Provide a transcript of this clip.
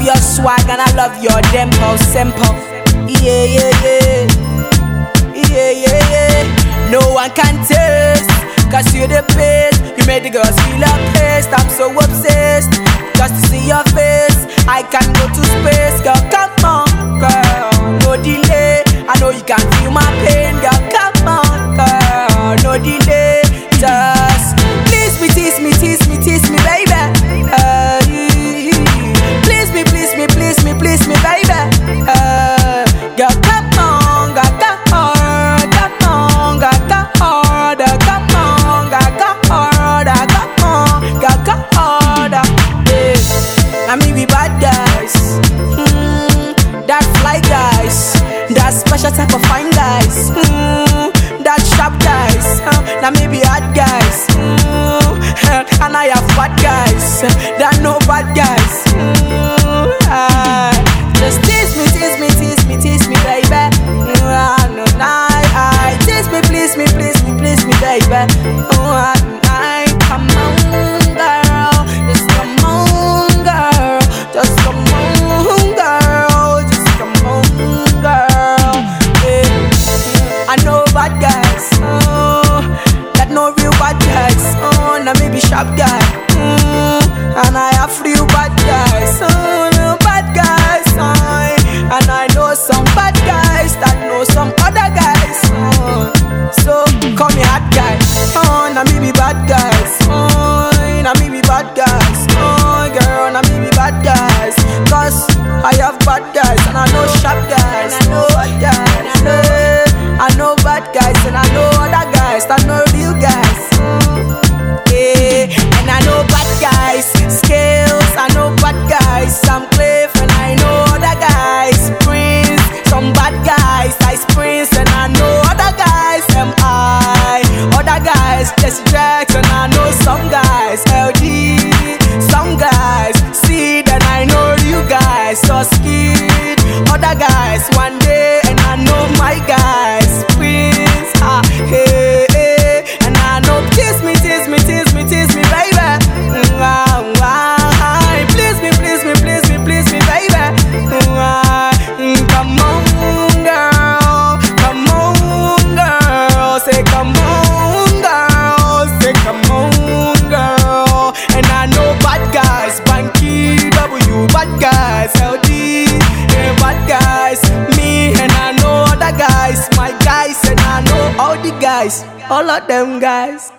your swag and I love your dimple, simple. Yeah, yeah, yeah. Yeah, yeah, yeah. No one can taste, cause you're the best. You made the girls feel a taste. I'm so obsessed, just to see your face. I can go to space, girl, come on, girl. No delay, I know you can feel my pain, girl, come on, girl. No delay, just please me, tease me, tease me, tease me, baby. Please me, please me, please me, please me, baby. Girl, come on, girl, come on, come on, girl, come on, come on, girl, come on, come on, girl, come on. I mean we bad guys, that fly guys, that special type of fine guys, that sharp guys, now me be hard guys, and I have bad guys, that no bad guys. Just tease me, tease me, tease me, tease me, baby. Tease me, please me, please me, please me, baby. Come on, girl, just come on, girl, just come on, girl, just come on, girl. Yeah. I know bad guys, that no real bad guys. Now me be sharp guy, and I have real bad guys. Bad guys, and I know some bad guys that know some other guys. So call me hot guy. Now me be bad guys. Now me be bad guys. Girl, now me be bad guys. Cause I have bad guys and I know sharp guys. I know bad guys. I know bad guys and I know other guys that know real guys. Yeah, and I know bad guys, Scales. I know bad guys, Sam Cliff, and I know other guys, Prince. Some bad guys, Ice Prince, and I know other guys, M.I. Other guys, Jesse Jackson, I know some guys, LG. Some guys, Seed, and I know you guys, so Skid. Other guys, one day, and I know my guys, Prince. Hey, hey, and I know tease me, tease me, tease me, tease me, baby. Please me, please me, please me, please me, baby. Come on, girl, come on, girl. Say come on, girl, say come on, girl. And I know bad guys, Banky W, bad guys, LD, bad guys, me, and I know other guys, my guys, and I know all the guys, all of them guys.